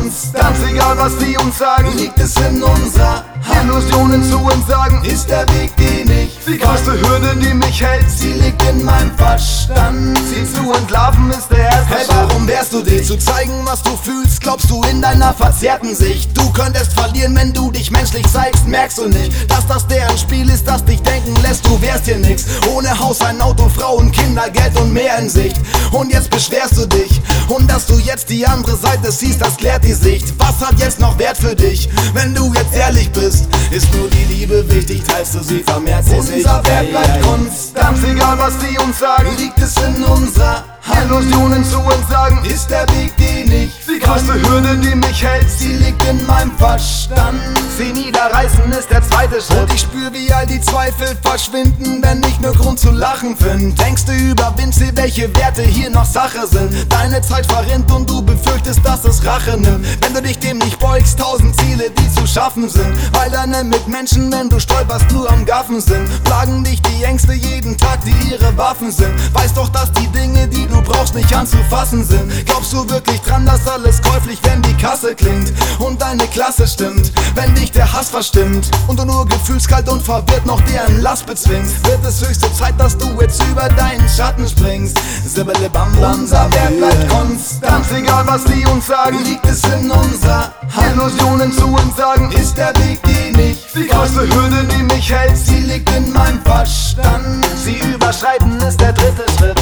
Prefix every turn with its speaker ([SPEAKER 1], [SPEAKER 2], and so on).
[SPEAKER 1] konstant. Ganz egal was sie uns sagen, liegt es in unserer Hand. Illusionen zu entsagen, ist der Weg, den ich
[SPEAKER 2] die größte Hürde, die mich hält,
[SPEAKER 1] sie liegt in meinem Verstand.
[SPEAKER 2] sie zu entlarven ist der erste
[SPEAKER 1] Hey,
[SPEAKER 2] Schritt.
[SPEAKER 1] warum wehrst du dich? Zu zeigen, was du fühlst, glaubst du in deiner verzerrten Sicht. Du könntest verlieren, wenn du dich menschlich zeigst. Merkst du nicht, dass das deren Spiel ist, das dich denken lässt, du wärst hier nix. Ohne Haus, ein Auto, Frauen, Kinder, Geld und mehr in Sicht. Und jetzt beschwerst du dich. Und dass du jetzt die andere Seite siehst, das klärt die Sicht. Was hat jetzt noch Wert für dich? Wenn du jetzt ehrlich bist, ist nur die Liebe wichtig. Teilst du sie, vermehrt sie sich.
[SPEAKER 2] Unser Wert bleibt konstant. Ganz egal was sie uns sagen,
[SPEAKER 1] Liegt es in unserer Hand.
[SPEAKER 2] Illusionen zu entsagen,
[SPEAKER 1] Ist der Weg, den ich
[SPEAKER 2] die größte Hürde, die mich hält,
[SPEAKER 1] sie liegt in meinem Verstand.
[SPEAKER 2] sie niederreißen ist der zweite Schritt.
[SPEAKER 1] Und ich spür, wie all die Zweifel verschwinden, wenn ich nur Grund zu lachen find. Denkst du, überwindest sie, welche Werte hier noch Sache sind? Deine Zeit verrinnt und du befürchtest, dass es Rache nimmt. Wenn du dich dem nicht beugst, 1000 Ziele, die zu schaffen sind. Weil deine Mitmenschen, wenn du stolperst, nur am Gaffen sind. Plagen dich die Ängste jeden Tag, die ihre Waffen sind. Weißt doch, dass die Dinge, die du brauchst, nicht anzufassen sind. Glaubst du wirklich dran, dass alles käuflich, wenn die Kasse klingt und deine Klasse stimmt? Wenn dich der Hass verstimmt und du nur gefühlskalt und verwirrt noch deren Last bezwingst, wird es höchste Zeit, dass du jetzt über deinen Schatten springst. Sibbele bam bam, unser Wert bleibt konstant.
[SPEAKER 2] Ganz egal was sie uns sagen,
[SPEAKER 1] Liegt es in unserer Hand.
[SPEAKER 2] Illusionen zu entsagen,
[SPEAKER 1] Ist der Weg, den ich
[SPEAKER 2] die größte Hürde, die mich hält,
[SPEAKER 1] sie liegt in meinem Verstand.
[SPEAKER 2] sie überschreiten ist der dritte Schritt.